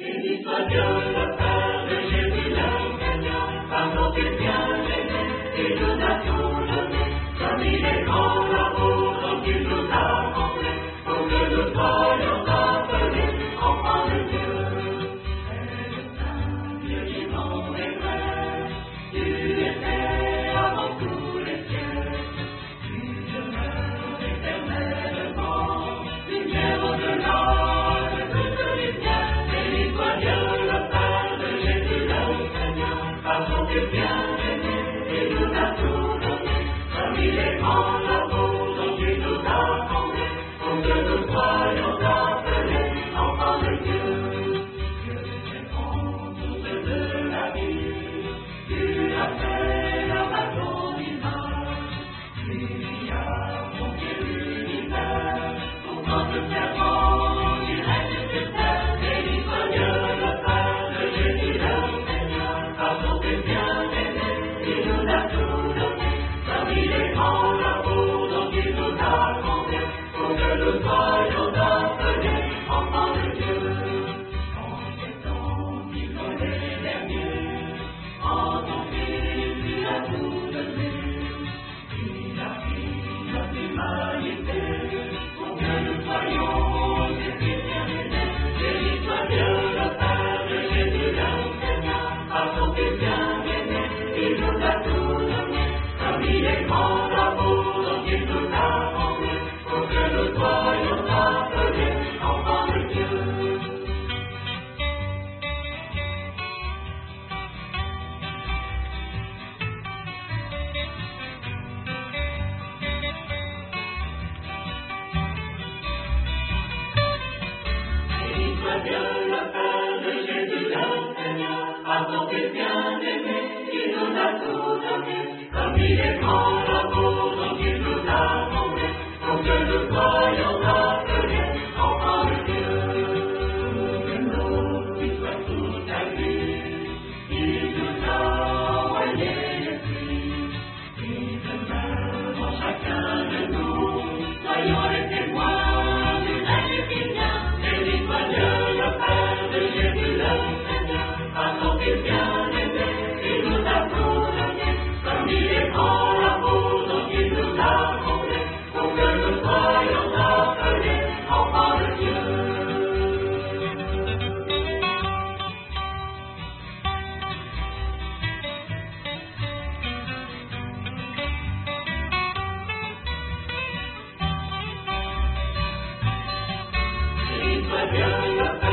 Béni soit Dieu, le Père de Jésus le Seigneur, pardon qu'il bien-aimé, il nous a tout donné, comme il est grand l'amour dont il nous a comblés, pour que nous soyons appelés enfants de Dieu. C'est le Saint Dieu vivant et vrai, tu étais avant tous les cieux, tu demeures éternellement, lumière au-delà. Il nous a tout donné, comme il est grand l'amour dont il nous a comblés, pour que nous soyons appelés enfants de Dieu. Dieu est grand, source de la vie, tu as fait l'homme à ton image, tu y as confié l'univers, pour notre serment il règne sur terre. Béni soit Dieu, le Père de Jésus le Seigneur, pardon tes bien-aimés, il nous a tout donné, comme il est grand l'amour dont il nous a comblés, pour que nous soyons appelés enfants de Dieu. En ces temps qui sont les derniers, en ton Fils il a tout donné, il a pris notre humanité, pour que nous soyons des fils bien-aimés. Béni soit Dieu, le Père de Jésus le Seigneur, par son Fils bien-aimé, il nous a tout donné, comme il est grand l'amour dont il nous a comblés, pour que nous soyons appelés enfants de Dieu. Béni soit Dieu, le Père de Jésus le Seigneur, par son Fils bien-aimé, il nous a tout donné, comme il est grand l'amour dont il nous a comblés, pour que nous soyons appelés enfants de Dieu. Pour que nous qui soit toute la vie, il nous a envoyé l'Esprit, il demeure en chacun de nous, soyons les témoins du règne qui vient. Béni soit Dieu, le Père de Jésus le Seigneur, par son Fils bien-aimé, il nous a tout donné, comme il est grand l'amour dont il nous a comblés, pour que nous soyons appelés enfants de Dieu. Béni soit Dieu, le Père